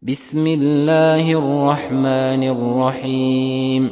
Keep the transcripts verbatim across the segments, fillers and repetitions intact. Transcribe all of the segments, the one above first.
بسم الله الرحمن الرحيم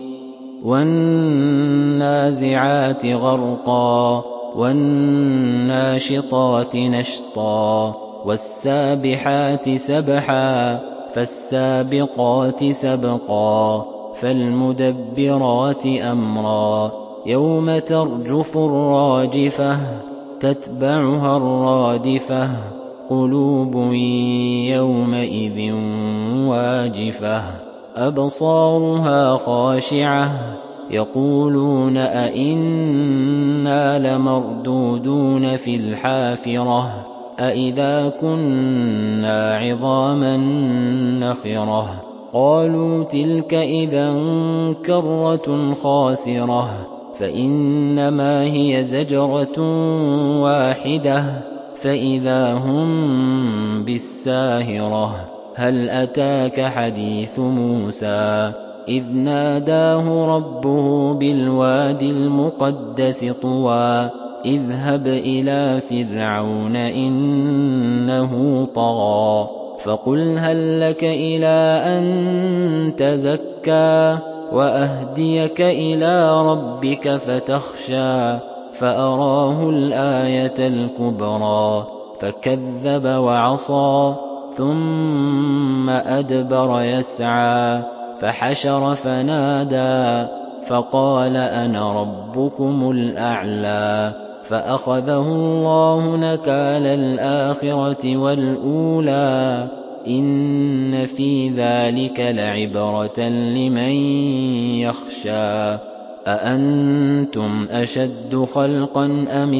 والنازعات غرقا والناشطات نشطا والسابحات سبحا فالسابقات سبقا فالمدبرات أمرا يوم ترجف الراجفة تتبعها الرادفة قلوب يومئذ واجفة أبصارها خاشعة يقولون أئنا لمردودون في الحافرة أئذا كنا عظاما نخرة قالوا تلك إذا كرة خاسرة فإنما هي زجرة واحدة فإذا هم بالساهرة هل أتاك حديث موسى إذ ناداه ربه بالوادي المقدس طوى اذهب إلى فرعون إنه طغى فقل هل لك إلى أن تزكى وأهديك إلى ربك فتخشى فأراه الآية الكبرى فكذب وعصى ثم أدبر يسعى فحشر فنادى فقال أنا ربكم الأعلى فأخذه الله نكال الآخرة والأولى إن في ذلك لعبرة لمن يخشى أأنتم أشد خلقا أم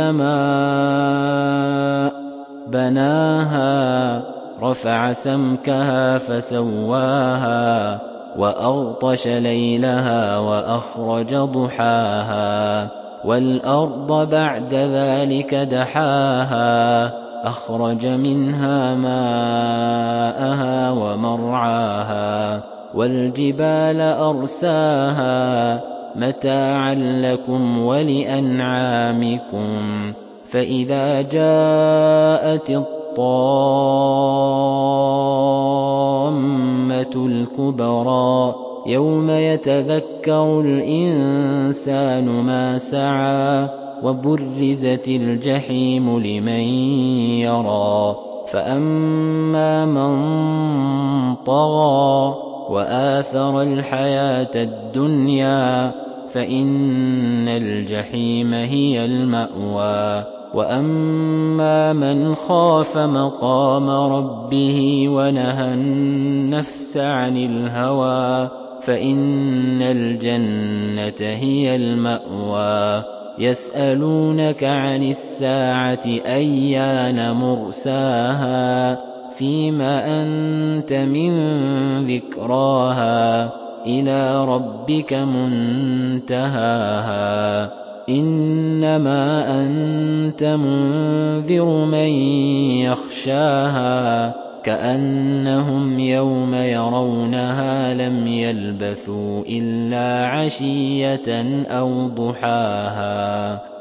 السماء بناها رفع سمكها فسواها وأغطش ليلها وأخرج ضحاها والأرض بعد ذلك دحاها أخرج منها ماءها ومرعاها والجبال أرساها متاعا لكم ولأنعامكم فإذا جاءت الطامة الكبرى يوم يتذكر الإنسان ما سعى وبرزت الجحيم لمن يرى فأما من طغى وآثر الحياة الدنيا فإن الجحيم هي المأوى وأما من خاف مقام ربه ونهى النفس عن الهوى فإن الجنة هي المأوى يسألونك عن الساعة أيان مرساها فيما أنت من ذكراها إلى ربك منتهاها إنما أنت منذر من يخشاها كأنهم يوم يرونها لم يلبثوا إلا عشية أو ضحاها